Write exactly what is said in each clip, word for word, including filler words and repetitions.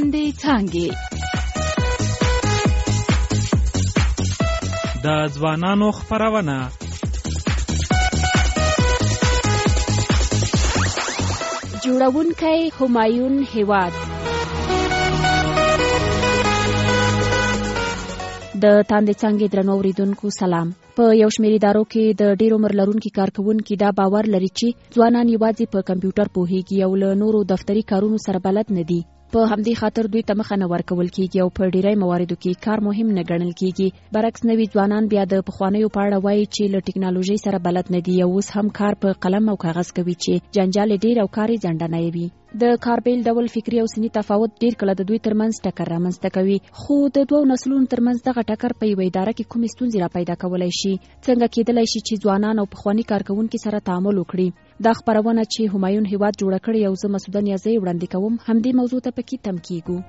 تاندې څانګې. د ځوانانو خپرونه. جوړونکی همایون هیواد. د تاندې څانګې درنو اوریدونکو سلام. په یو شمېر ادارو کې د ډېر عمر لرونکي کارکوونکي دا باور لري چې ځوانان یوازې په کمپیوټر پوهېږي او له نورو دفتري کارونو سره بلد نه دي. په همدې خاطر دوی ته مخه نه ورکول کېږي او په ډېری مواردو کې کار مهم نه ګڼل کېږي. برعکس نوي ځوانان بیا د پخوانیو په اړه وایي چې له ټکنالوژۍ سره بلد نه دي او اوس هم کار په قلم او کاغذ کوي چې جنجال ډېر او کار یې ځنډنی وي. د کاربیل ډول فکري او سني تفاوت ډېر کله د دوی ترمنځ ټکر رامنځته کوي. خو د دوو نسلونو ترمنځ دغه ټکر په یوه اداره کې کومې ستونزې را پیدا کولی شي؟ څنګه کېدلی شي چې ځوانان او پخواني کارکوونکي سره تعامل وکړي؟ دا خپرونه چې همایون هیواد جوړه کړې او زه مسعوده نیازۍ وړاندې کوم همدې موضوع ته پکې تم کیږو.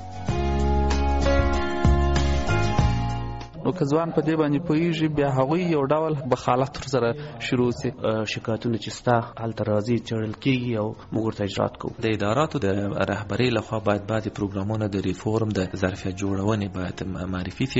نو که ځوان په دې باندې پوهېږي بیا هغوی یو ډول بخالت ورسره شروع سي. شکایتونه چې ستا هلته راځي څېړل کېږي او موږ ورته اجرات کوو. د اداراتو د رهبرۍ لخوا باید بعضې پروګرامونه د ریفورم د ظرفیت جوړونې باید معرفي سي.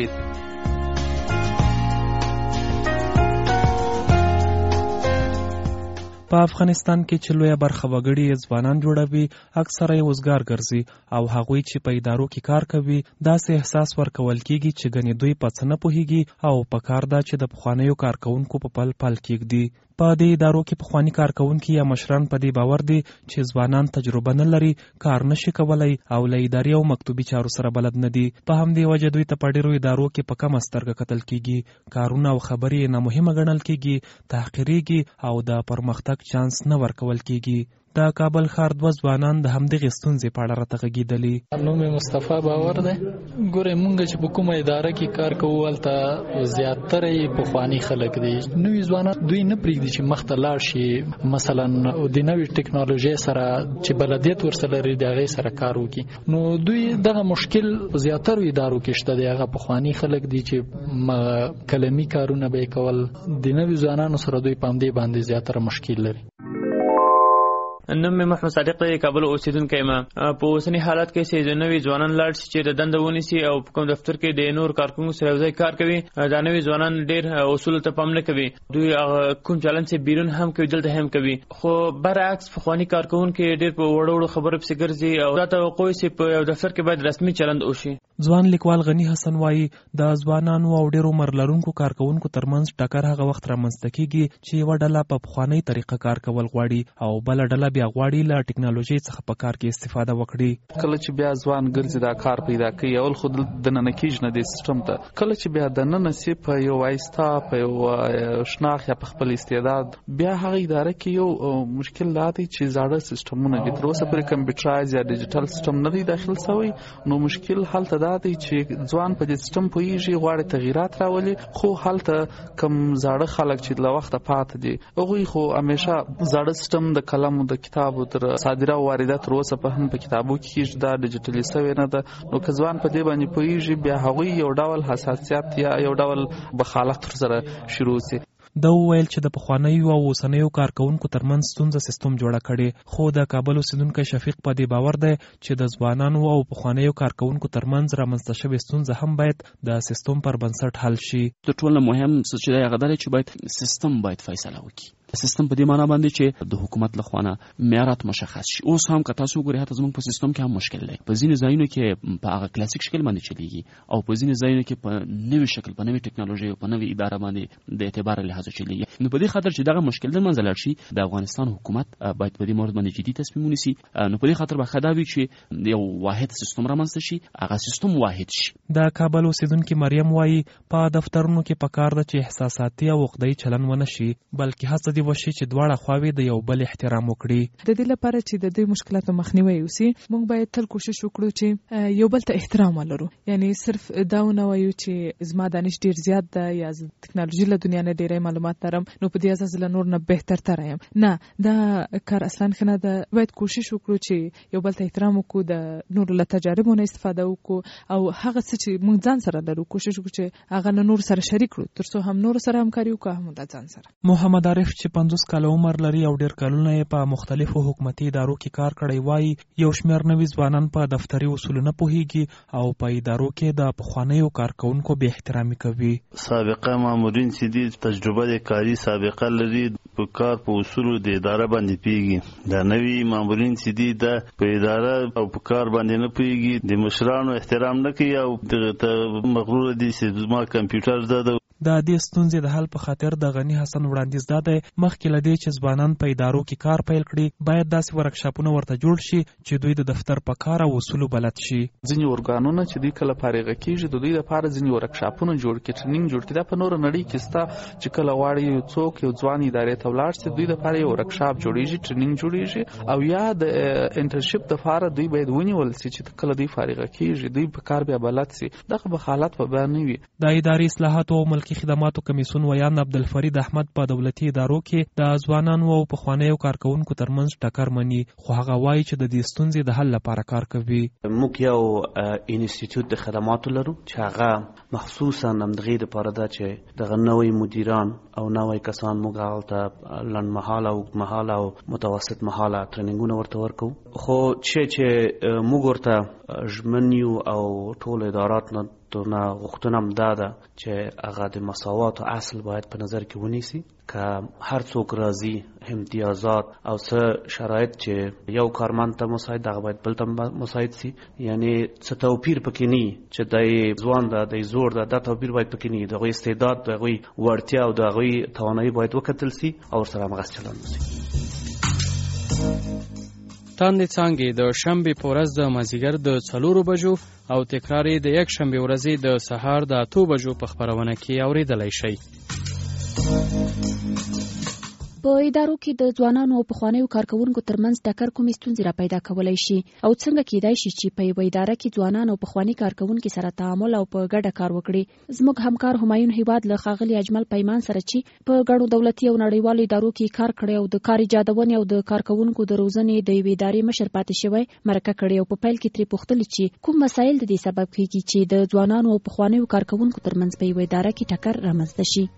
په افغانستان کې چې لویه برخه وګړي یې ځوانان جوړوي، اکثره یې وزګار ګرځي او هغوی چې په ادارو کې کار کوي داسې احساس ورکول کېږي چې ګنې دوی په څه نه پوهېږي او پکار ده چې د پخوانیو کارکوونکو په پل پل کېږدي. په دې ادارو کې پخواني کارکوونکي یا مشران په دې باور دي چې ځوانان تجربه نه لري، کار نشي کولای او له اداري او مکتوبي چارو سره بلد نه دي. په همدې وجه دوی ته په ډېرو ادارو کې په کمه سترګه کتل کېږي، کارونه او خبرې یې نامهمه ګڼل کېږي، تحقیریږي او د پرمختګ چانس نه ورکول کېږي. د کابل ښار دوه ځوانان د همدغې ستونزې په اړه راته غږېدلي. نوم یې مصطفی باور دی. ګورئ مونږ چې په کومه اداره کې کار کوو هلته زیاتره یې پخواني خلک دي. نوي ځوانان دوی نه پرېږدي چې مخته لاړ شي، مثلا د نوې ټکنالوژۍ سره چې بلدیت ورسره لري د هغې سره کار وکړي. نو دوی دغه مشکل په زیاترو ادارو کې شته دی. هغه پخواني خلک دي چې قلمي کارونه به یې کول. د نوي ځوانانو سره دوی په همدې باندې زیاتره مشکل لري. نوم مې محمد صادق دی، کابل اوسیدونکی یم. په اوسني حالت کې چې نوي ځوانان لاړ شي چې د دنده ونیسي او په کوم دفتر کې د نور کارکوونکو سره یو ځای کار کوي، دا نوي ځوانان ډېر اصولو ته پام نه کوي. دوی کوم چلند چې بیرون هم کوي دلته هم کوي. خو برعکس پخواني کارکوونکي ډېر په وړو وړو خبرو پسې ګرځي او دا توقع چې په یو دفتر کې باید رسمي چلند وشي. ځوان لیکوال غني حسن وایي د ځوانانو او ډېرو عمر لرونکو کارکوونکو ترمنځ ټکر هغه وخت رامنځته کېږي چې یوه ډله په پخوانۍ طریقه کار کول غواړي او بله ډله بیا غواړي له ټکنالوژۍ څخه په کار کې استفاده وکړي. کله چې بیا ځوان ګرځي دا کار پیدا کوي، اول خو دننه کېږي نه دې سیسټم ته. کله چې بیا دننه سي په یو وایستا په یو شناخت یا په خپل استعداد، بیا هغه اداره کې یو مشکل دا دی چې زاړه سیسټمونه دي، تر اوسه پورې کمپیوټرایز یا ډیجیټل سیسټم نه دی داخل شوی. نو مشکل هلته دا دی چې ځوان په دې سیسټم پوهېږي، غواړي تغیرات راولي، خو هلته کم زاړه خلک چې له وخته پاتې دي هغوی خو همیشه زاړه سیسټم د قلم او د کتابو تر صادره او واردات تر اوسه په هم په کتابو کې دا ډیجیټلي شوی نه ده. نو که ځوان په دې باندې پوهېږي بیا هغوی یو ډول حساسیت یا یو ډول بخالت ورسره شروع سي. دا وویل چې د پخوانیو او اوسنیو کارکوونکو ترمنځ ستونزه سیستم جوړه کړي. خو د کابل اوسیدونکی شفیق په دې باور دی چې د ځوانانو او پخوانیو کارکوونکو ترمنځ رامنځته شوې ستونزه هم باید د سیستم پر بنسټ حل شي. د ټولو مهم څه چې دی هغه دا دی چې باید سیستم باید فیصله وکړي. سیستم په دې معنا باندې چې د حکومت لخوا نه معیارات مشخص شي. اوس هم که تاسو وګورئ حتی زموږ په سیستم کې هم مشکل دی. په ځینې ځایونو کې په هغه کلاسیک شکل باندې چلیږي او په ځینې ځایونو کې په نوي شکل، په نوي ټکنالوژي او په نوي اداره باندې د اعتبار لحاظ چلیږي. نو په دې خاطر چې دغه مشکل د منځ لاړ شي، د افغانستان حکومت باید په دې مورد باندې جدي تصمیم ونیسي. نو په دې خاطر به ښه دا وي چې یو واحد سیستم رامنځته شي، هغه سیستم واحد شي. د کابل اوسیدونکي مریم وایي په دفترونو کې پکار ده چې احساساتي او عقده‌ای چلن ونه شي، بلکې هڅه دې وشي چې دواړه خواوې د یو بل احترام وکړي. د دې لپاره چې د دې مشکلاتو مخنیوي وشي، موږ باید تل کوشش وکړو چې یو بل ته احترام ولرو. یعنی صرف دا نه وایو چې زما دانش ډیر زیات ده یا ټکنالوژي له دنیا نه ډیره معلومات لرم، نو په دې اساس له نور نه بهتر تر یم. نه دا کار اصلا خنه ده. باید کوشش وکړو چې یو بل ته احترام وکړو، د نور له تجاربونو استفاده وکړو او هغه څه چې موږ ځان سره لرو کوشش وکړو چې هغه له نور سره شریک کړو ترڅو هم نور سره همکاري وکړو هم د ځان سره. محمد عارف چې پنځوس کاله عمر لري او ډیر کلونه یې په مختلفو حکومتي ادارو کې کار کړی وایي یو شمېر نوي ځوانان په دفتري اصولو نه پوهیږي او په ادارو کې د پخوانیو کارکونکو بې احترامي کوي. سابقه مامورین چې دي تجربه د کاري سابقه لري په کار په اصولو د اداره باندې پیږي. دا نوي مامورین چې دي د په اداره او په کار باندې نه پیږي، د مشرانو احترام نه کوي او دغه مغرور دي چې زما کمپیوټر ده. د دې ستونزې د حل په خاطر د غنی حسن وړاندیز دا دی مخکې له دې چې ځوانان په ادارو کې کار پیل کړي باید داسې ورکشاپونه ورته جوړ شي چې دوی د دفتر په کار او اصولو بلد شي. ځینې ارګانونه چې دوی کله فارغه کیږي د دوی لپاره ځینې ورکشاپونه جوړ کړي، ټریننګ جوړ کړي. دا په نور نړۍ کې ستا چې کله واړی یو څوک یو ځوان ادارې ته ولاړ شي دوی لپاره یو ورکشاپ جوړیږي، ټریننګ جوړیږي او یا د انټرنشپ لپاره دوی باید ونیول شي چې کله دوی فارغه کیږي دوی په کار بیا بلد شي. دغه به حالت په بیان وي. د اداري اصلاحاتو او ملکي خدماتو کمیسیون ویان عبدالفرید احمد په دولتي ادارو کې د ځوانانو او پخوانیو کارکونکو ترمنځ ټکر مني، خو هغه وایي چې د دې ستونزې د حل لپاره کار کوي. موږ یو انسټیټیوټ د خدماتو لرو چې هغه مخصوصا همدغې دپاره ده چې دغه نوی مدیران او نوی کسان موږ هلته لنډمهاله او اوږدمهاله او متوسط مهاله ټریننګونه ورته ورکوو. خو چې چې موږ ورته ژمن یو او ټول ادارات نه نه غوښتنه هم دا ده چې هغه د مساوات اصل باید په نظر کې ونیسي که هر څوک راځي امتیازات او څه شرایط چې یو کارمند ته مساعد هغه باید بل ته مساعد سي. یعنی څه توپیر پکې نه چې د ځوان ده د زوړ ده دا توپیر باید پکې نه، د هغوی استعداد د هغوی وړتیا او د هغوی توانایي باید وکتل سي او ورسره همغسې چلند وسي. تاندې څانګې د شنبې په ورځ د مازدیګر د څلورو بجو او تکرار یې د یک شنبې ورځې د سهار د اتو بجو په خپرونه کې اورېدلی شئ. په ادارو کې د ځوانانو او پخوانیو کارکونکو ترمنځ ټکر کومې ستونزې را پیدا کولی شي او څنګه کېدای شي چې په یوه اداره کې ځوانان او پخواني کارکونکي سره تعامل او په ګډه کار وکړي. زموږ همکار همایون هیواد له ښاغلي اجمل پیمان سره چې په ګڼو دولتي او نړیوالو ادارو کې کار کړی او د کار ایجادونې او د کارکونکو د روزنې د یوې ادارې مشر پاتې شوی مرکه کړې او په پیل کې ترې پوښتلې چې کوم مسایل د دې سبب کېږي چې د ځوانانو او پخوانیو کارکونکو ترمنځ په یوه اداره کې ټکر رامنځته شي.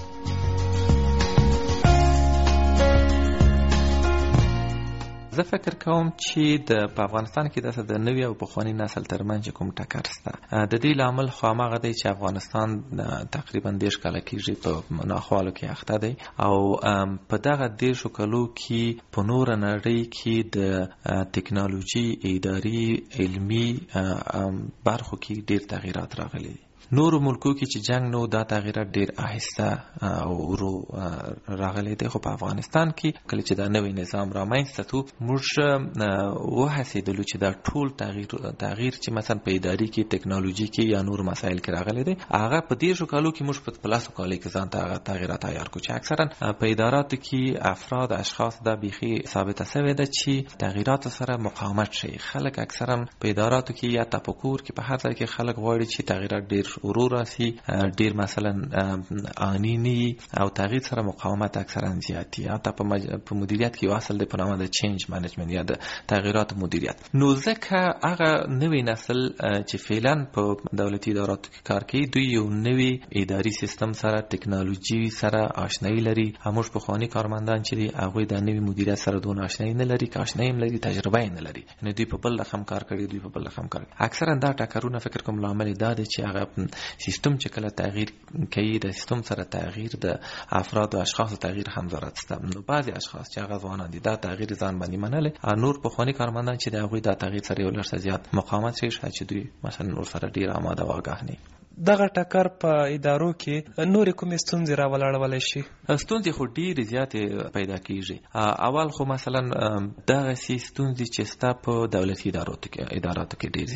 زه فکر کوم چې د په افغانستان کې داسې د نوي او پخواني نسل ترمنځ کوم ټکر شته. د دې لامل خو هماغه دی چې افغانستان تقریبا دېرش کاله کېږي په ناخوالو کې اخته دی او په دغه دېرشو کالو کې په نوره نړۍ کې د ټکنالوژي اداري علمي برخو کې ډېر تغییرات راغلي دي. نورو ملکو کې چې جنگ نو دا تغییرات ډیر آهسته او ورو راغلي دي، خو په افغانستان کې کله چې دا نوی نظام رامنځته تو موږ وهڅېدلو چې دا ټول تغییر تغییر چې مثلا په اداري کې ټکنالوژي کې یا نور مسایل کې راغلي دي هغه په دېرشو کالو کې موږ په پلاسو کالو کې ځان ته هغه تغییرات عیار کړو چې اکثرا په اداراتو کې افراد اشخاص دا بیخي ثابته شوې ده چې تغییرات سره مقاومت شي. خلک اکثرا په اداراتو کې یا تفکر کې په هر ځای کې خلک غواړي چې تغییرات ډیر ورو راسي، ډیر مثلا آنینی او تغییر سره مقاومت اکثرا زیاتی. حتی په مدیریت کې اصل د پنامه د چینج منیجمنت یا د تغییرات مدیریت. نو ځکه هغه نوی نسل چې فعلا په دولتي اداراتو کې کار کوي دوی یو نوی اداري سیستم سره ټکنالوژي سره آشنایی لري. هموش پخوانی کارمندان چې دي هغه د نوی مدیریت سره دون آشنایی نه لري، که آشنایی هم لري تجربه نه لري. یعنی دوی په بل رقم کار کوي، دوی په بل رقم کار کوي. اکثرا دا ټکرونه فکر کوم لامل دا دی چې هغه سیستم چې کله تغییر کوي د سیستم سره تغییر د افراد او اشخاص تغییر هم ضرورت شته. نو بعضی اشخاص چې هغه ځوانان دي دا تغییر ځان باندې منل، نور پخوانی کارمندان چې د هغوی دا تغییر سره یو لږ زیات مقاومت شي چې دوی مثلا نور سره ډیر آماده او آگاه نه. دغه ټکر په ادارو کې نور کوم ستونزې راولاړولای شي؟ ستونزې خو ډېرې زیاتې پیدا کیږي. اول خو مثلا دغه سي ستونزې چې ستا په دولتي ادارو کې اداراتو کې ډېر زیات دي.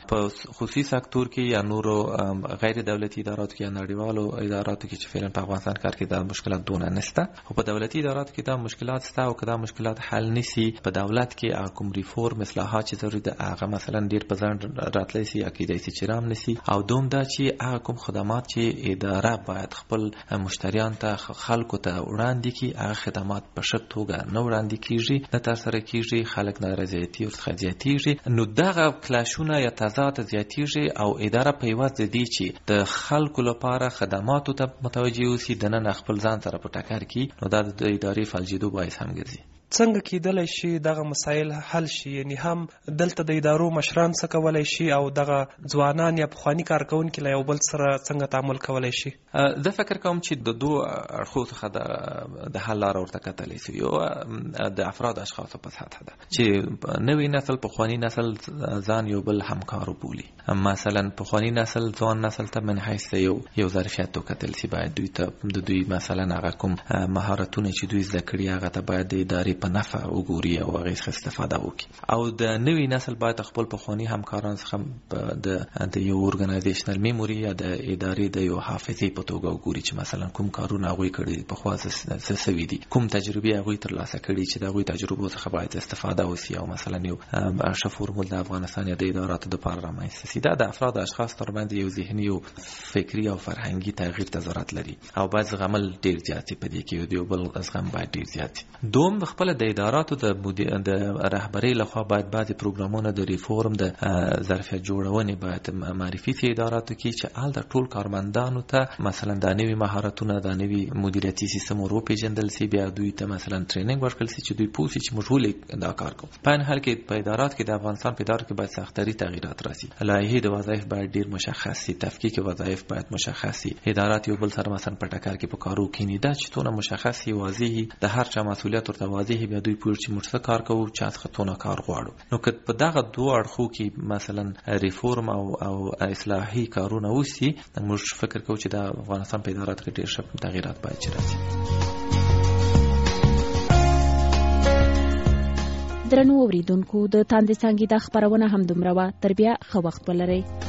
په خصوصي سکتور کې یا نورو غیر دولتي اداراتو کې یا نړیوالو اداراتو کې چې فعلا په افغانستان کار کې دا مشکلات دونه نشته، خو په دولتي اداراتو کې دا مشکلات شته او که دا مشکلات حل نشي په دولت کې کوم ریفورم اصلاحات چې ضروري ده هغه مثلا ډیر په ځان راتلی شي یا کېدای شي چې رام نشي، او دوم دا چې هغه کوم خدمات چې اداره باید خپل مشتریان ته خلکو ته وړاندې کړي هغه خدمات په ښه توګه نه وړاندې کیږي، نه ترسره کیږي، خلک نارضایتي ورڅخه زیاتیږي. نو دغه کلاشونه یا تضاد زیاتیږي او اداره په عوض د دې چې د خلکو لپاره خدماتو ته متوجه اوسي دننه خپل ځان سره په ټکر کې، نو دا د ادارې فلجېدو باعث هم ګرځي. څنګه کېدلی شي دغه مسایل حل شي؟ یعنی هم دلته د ادارو مشران څه کولی شي او دغه ځوانان یا پخواني کارکوونکي له یو بل سره څنګه تعامل کولی شي؟ زه فکر کوم چې د دوه اړخو څخه د حل لاره ورته کتلی شي. یو د افراد اشخاصو په سطحه ده چې نوی نسل پخواني نسل ځان یو بل همکار وبولي. مثلا پخواني نسل ځوان نسل ته من حیث یو یو ظرفیت وکتل شي، باید دوی ته د دوی مثلا هغه کوم مهارتونه چې دوی زده کړي هغه ته باید د ادارې په نفع وګوري او هغه څخه استفاده وکړي، او د نوي نسل باید خپل پخواني همکاران څخه د د یو اورګنایزیشنل میموري یا د ادارې د یو حافظې په توګه وګوري چې مثلا کوم کارونه هغوی کړي په خوا څه سوي دي، کوم تجربې هغوی ترلاسه کړي چې د هغوی تجربو څخه باید استفاده وسي، او مثلا یو ښه فورمول د افغانستان یا د اداراتو دپاره رامنځته سي. دا د افراد اشخاص ترمنځ یو ذهني او فکري او فرهنګي تغییر ته ضرورت لري او باید زغمل ډیر زیات په دې کې د یو بل زغم باید ډیر زیات. دوم خپل د اداراتو د د رهبرۍ لخوا باید بعضې پروګرامونه د ریفورم د ظرفیت جوړونې باید معرفي شي اداراتو کې چې هلته ټول کارمندانو ته مثلا دا نوي مهارتونه دا نوي مدیریتي سیستم ور وپېژندل شي، بیا دوی ته مثلا ټریننګ ورکړل شي چې دوی پوه شي چې موږ ولې دا کار کوو. په این حال کې په اداراتو کې د افغانستان په ادارو کې باید ساختري تغییرات راسي، لایحې د وظایف باید ډیر مشخص شي، تفکیک وظایف باید مشخص شي، ادارات یو بل سره مثلا په ټکر کې په کارو کینی دا چې څونه مشخص وي، واضح د هر چا مسؤلیت ورته واضح، بیا دوی پوه چې موږ څه کار کوو، چا څخه څونه کار غواړو. نو که په دغه دوه اړخو کې مثلا ریفورم او او اصلاحي کارونه وسي، موږ فکر کوو چې د افغانستان په اداراتو کې ډیر ښه تغییرات باید چې راسي. درنو اوریدونکو، د تاندې څانګې دا خپرونه هم دومره وه. تر بیا ښه وخت ولرئ.